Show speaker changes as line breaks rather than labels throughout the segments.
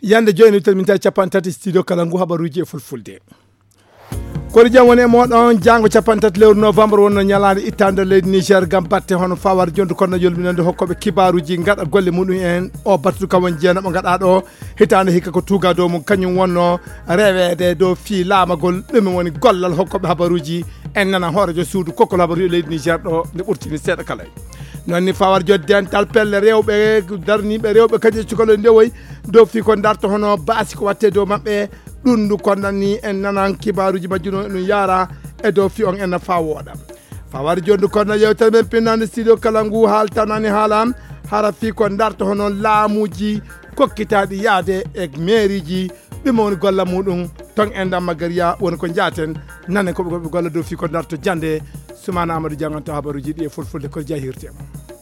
yande jooni terminta capantati studio kala ngu habaruji e fulfulde ko jam woni modon jango capantati lewru novembre wonno nyalaade ittande leydi Niger gam batte hono fawar jondu kono yolminande hokkobe kibaruji ngada golle mudum en o battu kam won jeena bo ngada do hitande hikka ko tuga do mum kanyum wonno rewede do fi lamagol dum woni gollal hokkobe habaruji en nana horejo suudu kokko habaru leydi Niger do ne burtini sedda kala nonni fawar jodden tal pelle rewbe darnibe rewbe kadi cukolo ndewoy do fi ko darto hono baasi ko watte do mabbe dundu kondani en nanan kibaruji majjuno no yara e do fi on en fa woda fawar jondu kono yewtere men pinande studio kala ngu haltanani halam hara fi ko darto hono laamuji kokkitaadi yaade e mairiji bimo woni golla mudum ton enda magaria won ko jaten nane ko golla do fi ko darto jande Soumana Amadou Dianganto habaruji di e fulfulde ko jahirtema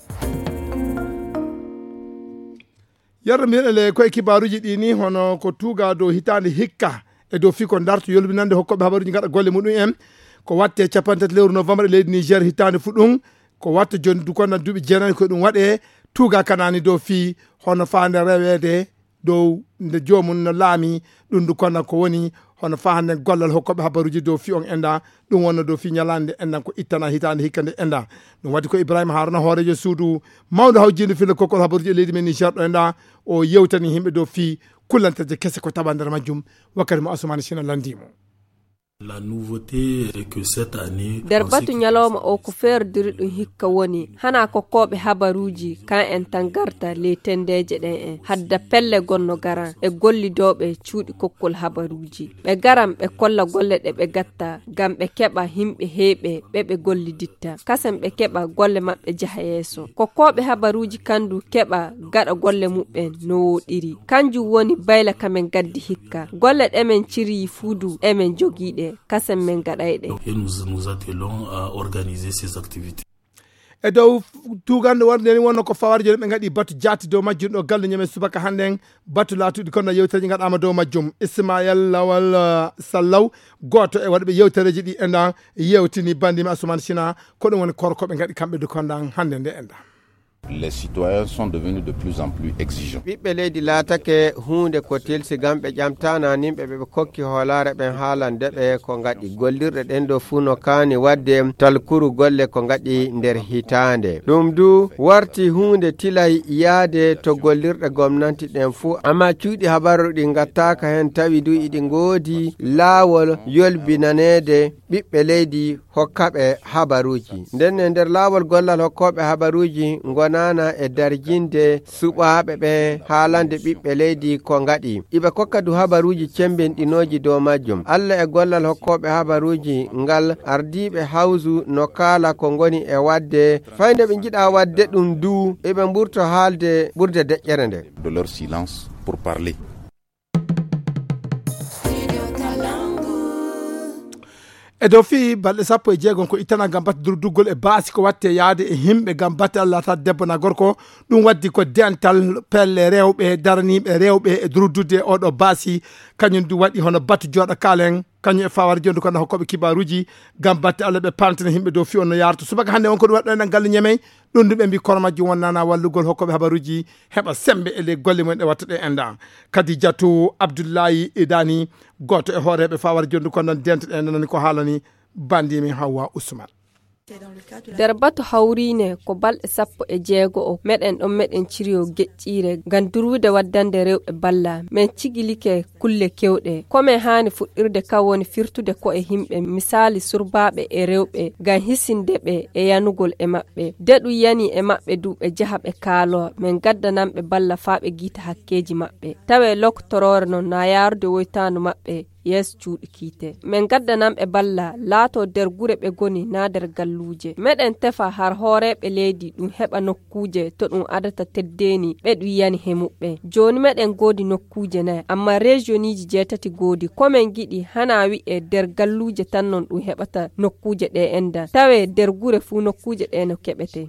yarra mi ko kibaruji di ni hono ko tuga do hitande hikka e do fi ko darto yolbinande hokkobe habaruji ngada golle mudum en ko watte capantat lewru novembre leydi Niger hitande fudum ko watte joni du kono dubi jenani ko dum wade tuga kanani do fi hono faande rewede do nde jomum no laami dum du kono ko woni hono faande gollal hokkobe habaruji do fi on enda dum wonno do fi nyalande en ko ittana hitande hikkande enda dum wadi ko Ibrahima Haruna horejo suudu mawdo hawjinde fil kokko habaruji leydi men Niger do enda o yewtani himbe do fi kullantaje kesse ko tabandere majjum wakkati mo Asmani Sina landimo.
La nouveauté est que cette année
darbatu nyaloma o ko ferdir dum hikka woni hana ko kobe habaruji kan en tangarta le tendeje den en hadda pelle gonno garan e golli dobe cuudi kokkol habaruji be garam be kolla golle de be gatta gam be keba himbe hebe be golli ditta kasam be keba golle mabbe jaha yeso ko kobe habaruji kandu keba gada golle mubben no wodiri kanju woni bayla kamen gaddi hikka golle demen ciri fudu emen jogide
et nous attelons à organiser ces activités.
E dow tugande warde ni wonno ko fawarje be ngadi batu jatti do majjum do galle nyame subaka handen batu latudi kono yewtere ngadama do majjum Ismaël Lawal Sallaw goto e wadbe yewtereji di enda yewtini bandi ma Asmani Sina ko dum woni korko be ngadi kambe do kondan hande de enda.
Les citoyens sont devenus de plus en plus exigeants.
Biɓɓe leydi laatake hunde ko tilsi gam ɓe ƴamtana nimɓe ɓe kokki hoolare ɓen haalande ɓe ko gaɗi gollirɗe ɗen ɗo fuu no kaani wadde talkuru golle ko gaɗi nder hitande ɗum du warti hunde tilay yaade to gollirɗe gomnati ɗen fuu amma cuuɗi habaru ɗi gattaka hen tawi du iɗi ngoodi laawol yolbinanede ɓiɓɓe leydi hokkaɓe habaruji ndenne nder laawol gollal hokkoɓe habaruji nana e darjinde suɓaɓe ɓe haalande ɓiɓɓe leydi ko gaɗi iɓe kokka du habaruji cembenɗinoji dow majjum Allah e gollal hokkoɓe habaruji ngal ardiɓe hawsu no kaala ko ngoni e wadde fayde ɓe jiɗa wadde ɗum du eɓe mburto haalde ɓurde deƴƴere nde
de leur silence pour parler.
E do fi balde sappo e jeegon ko itana gam batte durdugol e baasi ko watte yaade e himbe gam batte Allah ta debbo na gorko dum waddi ko dental pelle rewbe darnibe rewbe e durdude o do baasi kanyum du wadi hono battu joda kalen kanyu e fawar jondu kono hokkobe kibaruji gam batte Allah be pantene himbe do fi on no yarto subaka hande on ko waddo en gal nyemey don dum be bi kormaji wonnana wallugol hokkobe habaruji heba sembe e le golle mon e wattade enda Khadijatu Abdullahi Idani goto e horebe fawar jondu kono dent en non ko halani bandi mi Hawa Usman.
Darbatu hawrine ko balɗe sappo e jeego o meɗen ɗon meɗen ciriyo geccire gam durwude waddande rewɓe balla men cigilike kulle kewɗe komin hani fuɗɗirde ka woni firtude ko e himɓe misali surbaɓe e rewɓe gam hisinde ɓe e yanugol e maɓɓe deɗu yani e maɓɓe duɓe jaha ɓe kaalo men gaddanamɓe balla faaɓe guita hakkeji maɓɓe tawe loktorore non na yarude woytanu maɓɓe yes cuuɗi kiite men gaddanam e balla laato der gure ɓe goni na der galluje meɗen tefa har hooreɓe leydi ɗum heɓa nokkuje to ɗum adata teddeni ɓe ɗum yani hemuɓɓe joni meɗen goodi nokkuje nayi amma regioniji jeetati goodi komin giɗi hana wi'e der galluje tan non ɗum heɓata nokkuje ɗe enda tawe der gure fuu nokkuje ɗe no keɓete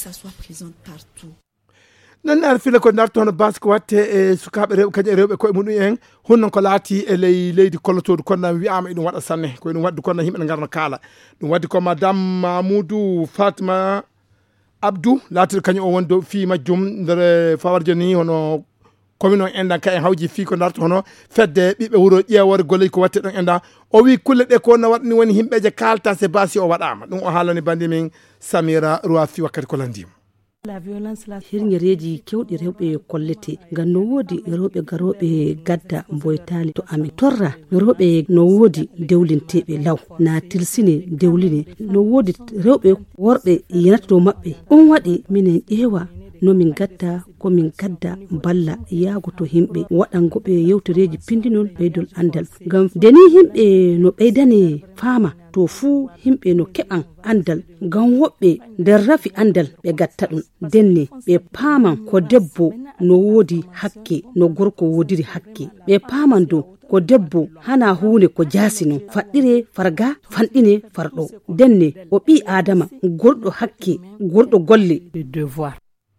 nan ar fila ko darto hono basko watte e sukabe rewbe kanje rewbe ko e mudum en honnon ko laati e leydi kollotodu kono wi'ama edum wada sanne ko edum waddi kono himbe ngarna kala dum waddi ko madame Mamoudou Fatima Abdou laati kanyo o wondo fi majjum ndere fawarje ni hono komin on endan kay hawji fi ko darto hono fedde ɓiɓe wuro ƴeewore golle ko watte ɗon endan o wi kulle ɗe ko no waɗni woni himɓeje kalta se basi o waɗama ɗum o haalani bandi min Samira Rouafi wakkati ko landima.
La violence la hirñereji kewɗi rewɓe kollete ngam no woodi rewɓe garoɓe gadda mboytali to amin torra rewɓe no woodi dewlinteɓe law na tilsine dewline no woodi rewɓe worɓe yenata dow maɓɓe on waɗi minen ƴeewa no min gatta ko min gadda balla yaago to himɓe waɗangoɓe yewtereji pindinon ɓeydol andal ngam deni himɓe no ɓeydane faama to fuu himɓe no keɓan andal ngam woɓɓe nder rafi andal ɓe gatta ɗum denne ɓe paaman ko debbo no woodi hakke no gorko woodiri hakke ɓe paaman dow ko debbo hana hunde ko jasino faɗɗire farga fanɗine farɗo denne o ɓi adama gorɗo hakke gorɗo golle devoir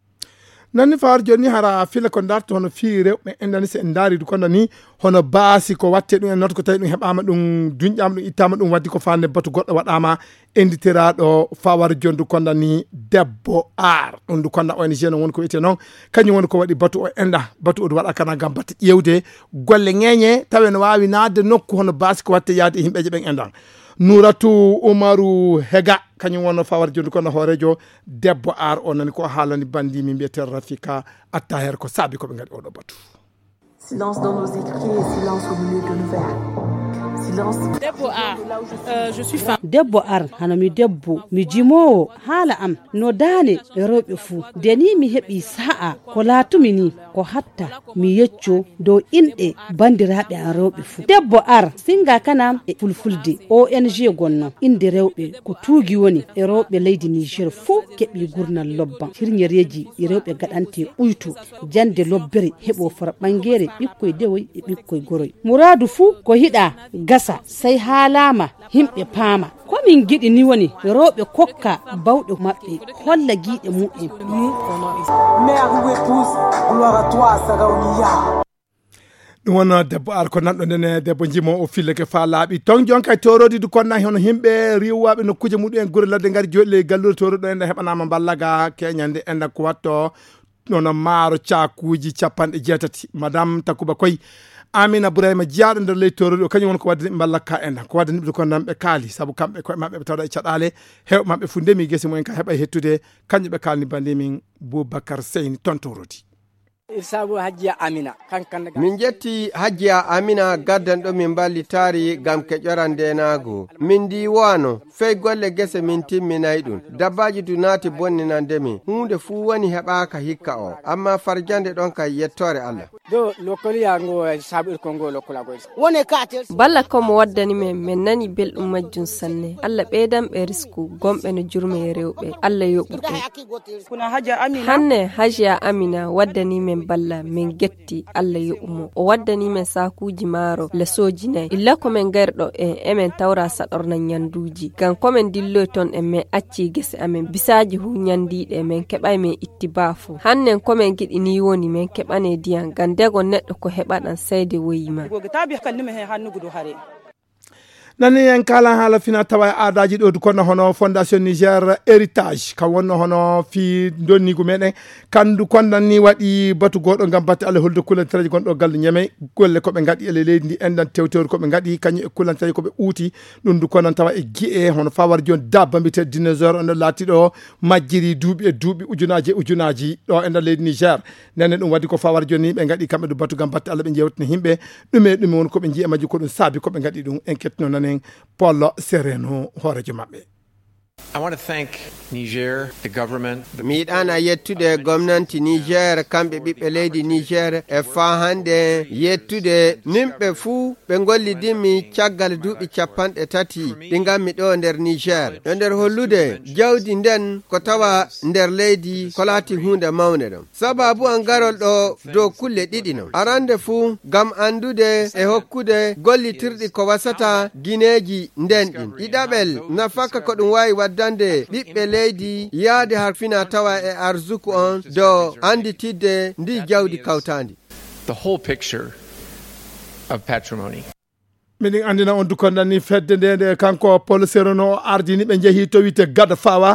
nanni fawar joni hara fila ko darto hono fi rewɓe endani se en daari ko nani hono baasi ko watte ɗum en not ko tawi ɗum heɓama ɗum duñƴama ɗum ittama ɗum waddi ko fande batu goɗɗo waɗama enditiraɗo fawar jondu kondani debbo ar ɗum du konda ONG no woni ko wiyete noon kañum woni ko waɗi batu o enda batu o waɗa kana gam batte ƴewde golle ŋeñe tawi no wawi nadde nokku hono baasi ko watte yaade himɓeje ɓen endan Nouratou Oumarou Hega kañum wonno fawar jondu kono hoorejo debbo ar o nani ko haalani bandi min mbiyete Rafika Attaher ko saabi ko ɓe gaɗi oɗo batu.
Silence dans nos écrits et silence au milieu de nos verres. Silence.
Debbo ar, je suis femme. Debbo ar hanami debbo mi jimowo haala am no dane rewɓe fuu deni mi heɓi sa'a ko laatumi ni ko hatta mi yecco dow inɗe bandiraɓe an rewɓe fuu. Debbo ar singa kanam e fulfulde ONG gonno inde rewɓe ko tuugi woni e rewɓe leydi Niger fuu keɓi gurnal lobban hirñereji e rewɓe gaɗante ɓuytu jande lobbere heɓo fara ɓangere ɓikkoye dewoy e ɓikkoye goroy muradu fuu ko hiɗa gasa sey haalama himɓe paama komin giɗi ni woni rewɓe kokka bawɗe maɓɓe holla giiɗe muɗum.
Mère ou épouse, gloire à toi, Sarawiya.
ɗum won debbo ar ko nanɗo nden debbo jimo o filleke fa laaɓi ton jonka torodi du konna hono himɓe riwaɓe nokkuje muɗum en guure ladde ngari joɗi gallure toroɗo en heɓanama ballaga keñande enda ko watto nono maaro cakuji 60 madame Takuba Koy Amina Bourayma jiyaɗo nder leydi torodi o kañum won ko wadde ballaka en ko wadde niɓe ko namɓe kaali saabu kamɓe koye mabɓe ɓe tawɗa e caɗale hew mabɓe fu ndemi guese mumen ka heɓa hettude kañum ɓe kalni bande min Boubacar Seyni ton torodi.
Min jetti Hajiya Amina gaddanɗo min ballitari gam keƴoran ndenago min diwano fey golle gese min timminay ɗum dabbaji du naati bonninandemi hunde fuu woni heɓaka hikka o amma farjande ɗon kay yettore Allah
balla komo waddani min nani belɗum majjum sanne Allah ɓeydan ɓe risku gomɓe no jurme e rewɓe Allah yoɓuɓe hanne Hajiya Amina waddani min balla min getti Allah yoɓumo o waddani men sakuji maaro lesoji nayi illa komin garɗo emen tawra saɗorna ñanduji gam komin dilloy ton en min acci gese amen bisaji hu ñandiɗe min keɓay min itti baafu hannen komin giɗi ni woni min keɓane diyan gam dego neɗɗo ko heɓaɗan sayde woyima.
nani en kala haala fina tawa aadaji ɗo kono hono fondation Niger héritage ka wonno hono fi donnigu meɗen kandu kondanni waɗi batu goɗo gam batte Allah holde kulantaji gonɗo galle ñeme golle koɓe gaɗi ele leydi ndi endan tewtewre koɓe gaɗi kañum e kulantaji koɓe uuti ɗum du konon tawa e gui'e hono fawar joni dabba mbite dinosaure ono laati ɗo majjiri duuɓi e duuɓi ujunaji ɗo endan leydi Niger nene ɗum waddi ko fawar joni ɓe gaɗi kamɓe du batu gam batte Allah ɓe jewtina himɓe ɗume woni koɓe jiiye majji ko ɗum saabi koɓe gaɗi ɗum en kettino nane Polo Sereno horejo mabɓe.
I want to thank Niger, the government.
Miɗana yettude gomnanti Niger kamɓe ɓiɓɓe leydi Niger e fa hande yettude nimɓe fuu ɓe gollidinmi caggal duuɓi 30 ɗi gammi ɗo nder Niger ɗo nder hollude jawdi nden ko tawa nder leydi ko laati hunde mawne ɗum sababu an garol ɗo dow kulle ɗiɗi no arande fuu gam andude e hokkude gollitirɗi ko wasata guineji nden ɗin ɗiɗaɓel nafaka ko ɗum wawi waddande ɓiɓɓe leydi yaade harfina tawa e arzuku on do anditidde ndi jawdi kawtandi.
The whole picture of patrimony.
Miɗin andina on dukonɗan ni fedde nde kanko Polo Sereno ardini ɓe jeehi to wite gada fawa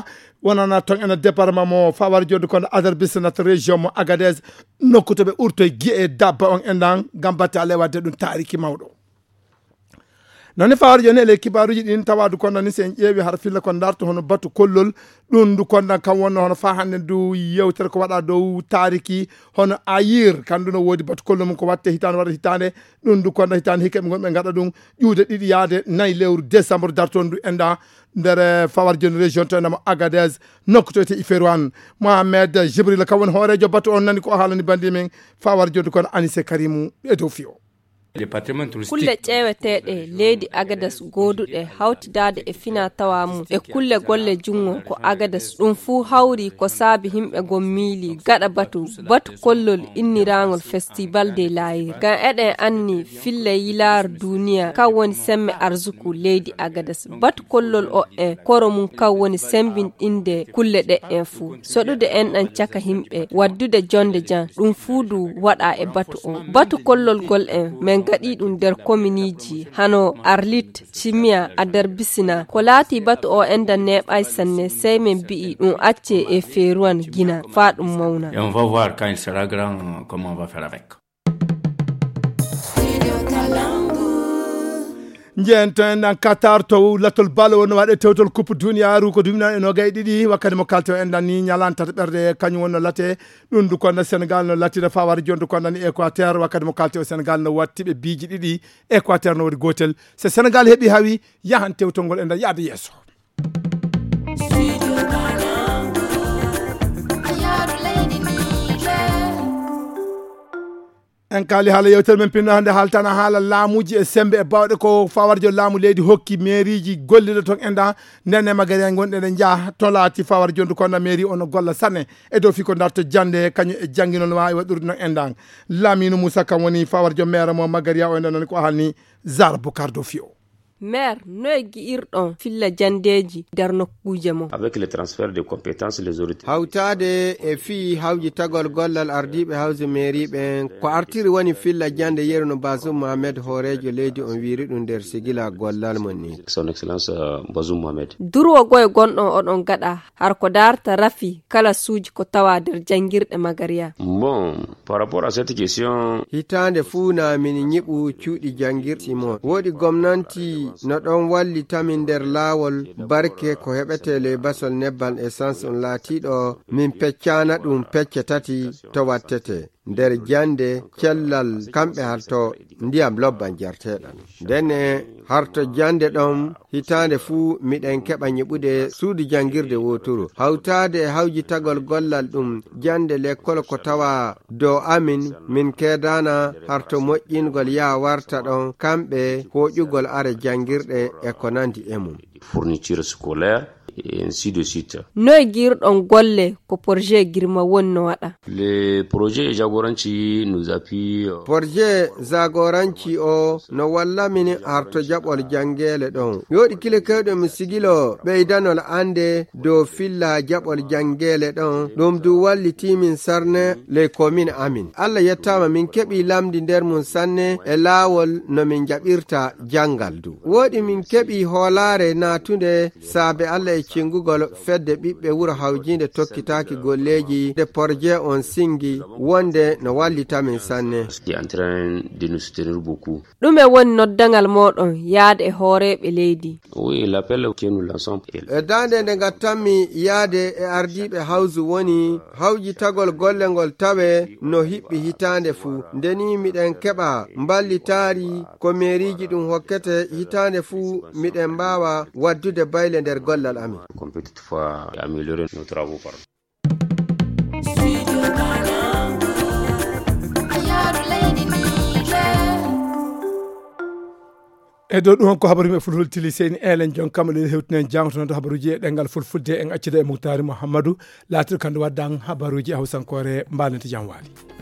wonana ton ena département mo fawar jodde kono adar bisnat région mo Agadez nokkuto ɓe ɓurto gui'e dabba on endan gam batte ale wadde ɗum tariki mawɗo noni fawar joni ele kibaruji ɗin tawadu kono ni sen ƴeewi har filla kon darto hono batu kollol ɗum du kondan kam wonno hono fa hande du yewtere ko waɗa dow tariki hono ayir kanduno woodi batu kollol mum ko watte hitande waɗa hitande ɗum du konda hitande hikkeɓe gonɓe gaɗa ɗum ƴuude ɗiɗi yaade 4 lewru décembre darton du enda nder fawar joni région to enamo Agadez nokkutoyte Iferouane Mohamed Jibril kam woni hoorejo batu on nani ko haalani bandi men fawar joni kono Anissé Karimou e dow fiyo
kulle ƴeweteɗe leydi Agadez goduɗe hawtidade e fina tawamu e kulle golle jungo ko Agadez ɗum fuu hawri ko saabi himɓe gon miili gaɗa batu kollol innirangol festival de layir gam eɗen anni fille yilar duniya kan woni semme arzuku leydi Agadez batu kollol o en koro mum kan woni sembinɗinde kulle ɗe en fuu soɗude en ɗan caka himɓe waddude jonde jan ɗum fuudu waɗa e batu kollol gol en men gaɗi ɗum nder commune-ji hano Arlit Cimia Adar Bisina ko laati batu o enda neɓay sanne sey men bi'i ɗum acce e Iferouane gina fa ɗum mawna.
Et on va voir quand il sera grand comment on va faire avec.
jento en Qatar to latol balo won waɗe tewtol coupe duniyaru ko dumina eno gay ɗiɗi wakkati mo kalto en dan ni ñalanta ɓerde kañum wonno late ɗum du konno Sénégal no latino fawar jondu konno ni Équateur wakkati mo kalto Sénégal no wattiɓe biiji ɗiɗi Équateur no waɗi gotel so Sénégal heeɓi hawi yahan tewtol ngol en dan yaade yesso en kaali haala yewtere men pinno hande haaltana haala laamuji e sembe e bawɗe ko fawarjo laamu leydi hokki mairiji golliɗo ton enda nden magari en gonɗe ɗe jaa tolati fawar jondu kono mairie ono golla sanne e dow fi ko darto jande kañum e jangguinol wawi waɗurde no endan Lamine Moussa kam woni fawarjo maire mo magaria o enden non ko halni Zara Boucar do fio
maire noy gi'irɗon filla jandeji nder nokkuje mo
avec le transfert de compétences les autorités
hawtade e fi hawji tagol gollal ardiɓe hawse mairie ɓen ko artiri woni filla jande yeruno Bazoum Mohamed hoorejo leydi on wiri ɗum nder sigila gollal mon ni
son excellence Bazoum Mohamed
durwo goye gonɗon oɗon gaɗa har ko darta rafi kala suuji ko tawa nder jangirɗe magaria
bon par rapport à cette question
hitande fuu na min ñiɓu cuuɗi jangirɗi mon woodi gomnanti no ɗon wallitamin nder laawol barke ko heɓete le basol nebbal essence on laatiɗo min peccana ɗum pecce tati to wattete nder jande cellal kamɓe harto ndiyam lobban jarteɗan ndenne harto jande ɗon hitande fuu miɗen keɓa ñiɓude suudu jangirde woturu hawtade e hawji tagol gollal ɗum jande l'école ko tawa dow amin min kedana harto moƴƴingol yaa warta ɗon kamɓe hoƴugol are jangirɗe e ko nandi e mum
fourniture scolaire et ainsi de suite.
Noy girɗon golle ko projet girma wonno waɗa.
Le projet Zagoranci nous appuie.
Projet Zagoranci o no walla min harto jaɓol jangele ɗon. Yoɗi kile kewɗo mi sigilo ɓeydanol ande dow filla jaɓol jangele ɗon ɗum du walliti min sarne les communes amin. Allah yettama min keɓi lamdi nder mun sanne e laawol no min jaɓirta jangal du. Woɗi min keɓi hoolare natunde saabe Allah cingugol fedde ɓiɓɓe wuro hawjinde tokkitaki golleji de projet on singi wonde no wallita min sanne ɗume woni noddangal moɗon yaade e hooreɓe leydi e dande nde gattanmi yaade e ardiɓe hawsu woni hawji tagol gollengol tawe no hiɓɓi hitande fuu ndeni miɗen keɓa mballitari ko mairiji ɗum hokkete hitande fuu miɗen mbawa waddude bayle nder gollal amin.
On peut toutefois améliorer nos travaux.
e dow ɗum ko habaru me fulful tili seni elen jon kam eɗen hewtinen jangtono to habaruji e ɗengal fulfulde en accida e Moutari Mouhamadou laatiɗo kamde waddan habaruji e hawsankore mbalnete jam waali